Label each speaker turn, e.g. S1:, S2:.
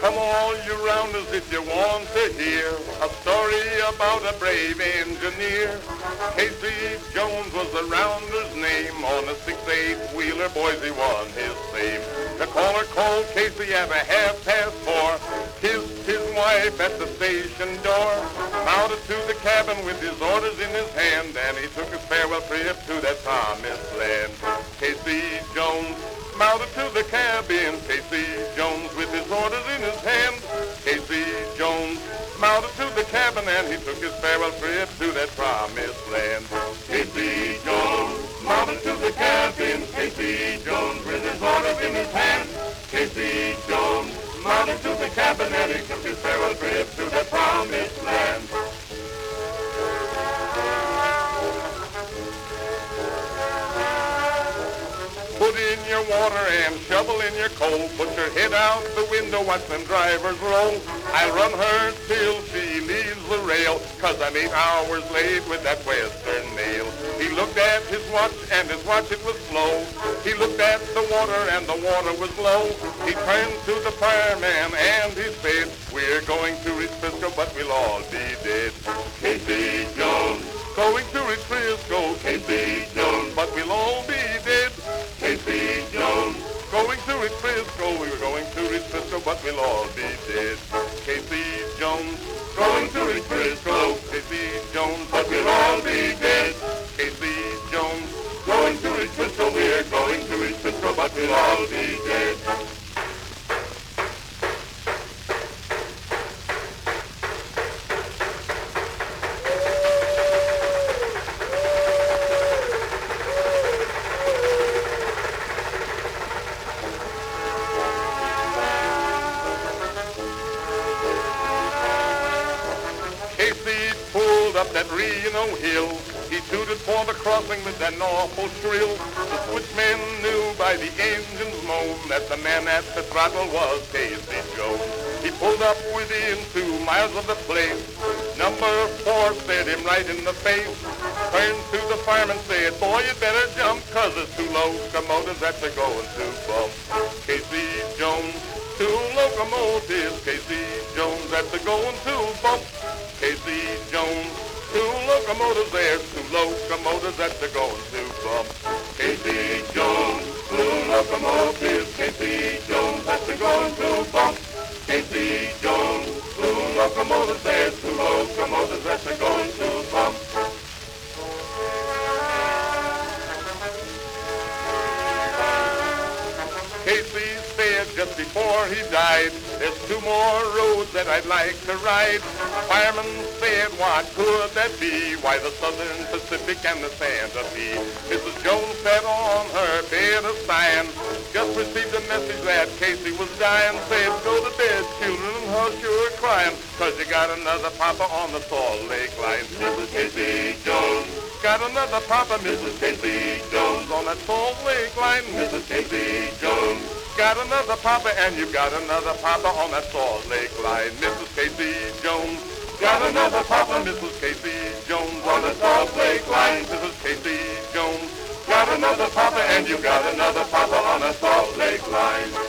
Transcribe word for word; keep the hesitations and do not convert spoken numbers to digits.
S1: Come all you rounders if you want to hear a story about a brave engineer. Casey Jones was the rounder's name. On a six eight wheeler, Boise won his fame. The caller called Casey at a half past four, kissed his wife at the station door, mounted to the cabin with his orders in his hand, and he took his farewell trip to that promised land. Casey Jones mounted to the cabin, Casey Jones with his orders in his hand. Casey Jones mounted to the cabin, and he took his farewell trip to that promised land. Casey Jones mounted to the cabin, Casey Jones with his orders in his hand. Casey Jones mounted to the cabin, and he took his farewell trip to that promised land. Put in your water and shovel in your coal. Put your head out the window, watch them drivers roll. I'll run her till she leaves the rail, 'cause I'm eight hours late with that western mail. He looked at his watch and his watch it was slow. He looked at the water and the water was low. He turned to the fireman and he said, we're going to reach Frisco, but we'll all be dead. Casey Jones, going to reach Frisco. Casey Jones, but we'll all be dead. Casey Jones, going to reach Frisco. We were going to reach Frisco, but we'll all be dead. Casey Jones, going to reach Frisco. Casey Jones, but we'll all be dead. Casey Jones, going to reach Frisco. We're going to reach Frisco, but we'll all be dead. Casey pulled up that Reno hill. He tooted for the crossing with that awful shrill. The switchman knew by the engine's moan that the man at the throttle was Casey Jones. He pulled up within two miles of the place. Number four stared him right in the face. Turned to the fireman, said, boy, you better jump, 'cause there's two locomotives that are going to bump. Casey Jones, two locomotives. Casey Jones, that's a going to bump. Casey Jones, two locomotives, there's two locomotives that are going to bump. Casey Jones, two locomotives. Casey Jones, that's a going to bump. Casey Jones, two locomotives, there's two locomotives that are going to bump. Casey said just before he died, there's two more roads that I'd like to ride. Fireman said, what could that be? Why, the Southern Pacific and the Santa Fe. Missus Jones sat on her bed of sighing, just received a message that Casey was dying. Said, go to bed, children, and hush your crying, 'cause you got another papa on the Salt Lake line. Missus Casey Jones got another papa. Missus Casey Jones on that Salt Lake line. Missus Casey Jones got another papa, and you got another papa on that Salt Lake line. Missus Casey Jones got another papa. Missus Casey Jones on the Salt Lake line. Missus Casey Jones got another papa, and you got another papa on the Salt Lake line.